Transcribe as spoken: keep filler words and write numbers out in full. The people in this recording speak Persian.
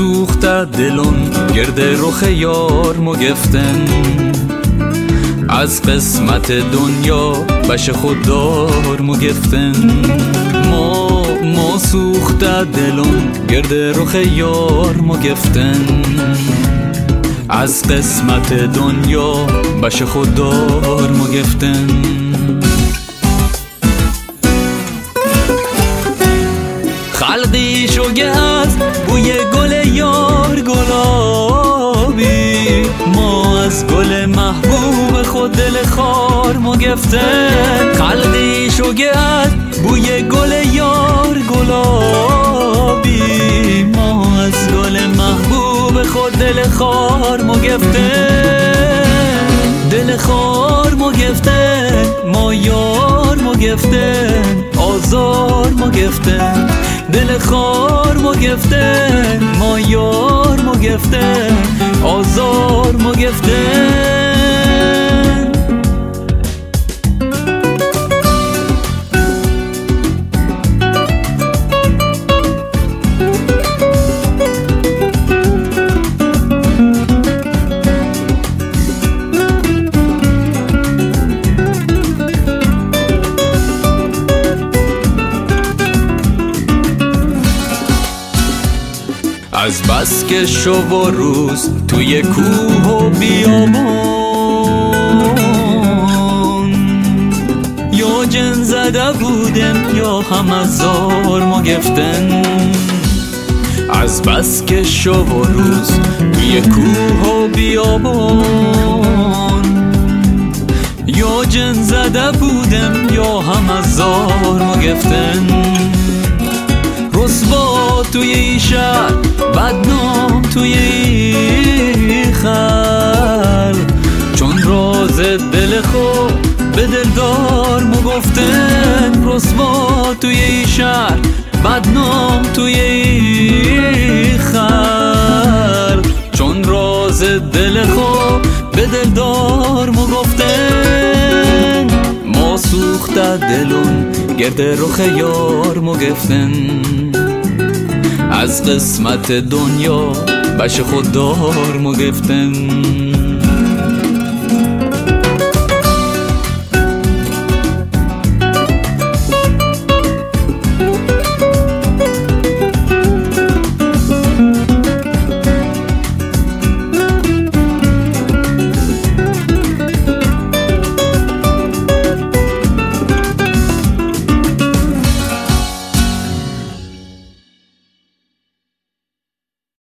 سوخته دلون گرد رخ یار مو گفتن، از قسمت دنیا بش خوددار مو گفتن. ما ما سوخته دلون گرد رخ یار مو گفتن، از قسمت دنیا بش خوددار مو گفتن. خلقی شوگه از بوی گل یار گلابی، ما از گل محبوب خود دل خار مو گفتن. خلقی شوگه از بوی گل یار گلابی، ما از گل محبوب خود دل خار مو گفتن. دل خار مو گفتن، ما یار مو گفتن، آزار مو گفتن. دل خار مو گفتن، ما یار مو گفتن، آزار مو گفتن. از بس که شب و روز توی کوه و بیابان، یا جن زده بودم یا هم از زار مو گفتن. از بس که شب و روز توی کوه و بیابان، یا جن زده بودم یا هم از زار مو گفتن. رسوا توی این شهر، بدنام توی این خلق، چون راز دل خود به دلدار مو گفتن. رسوا توی این شهر، بدنام توی این خلق، چون راز دل خود به دلدار مو گفتن. ما سوخته دلون گرد رخ یار مو گفتن، از قسمت دنیا بش خوددار مو گفتن.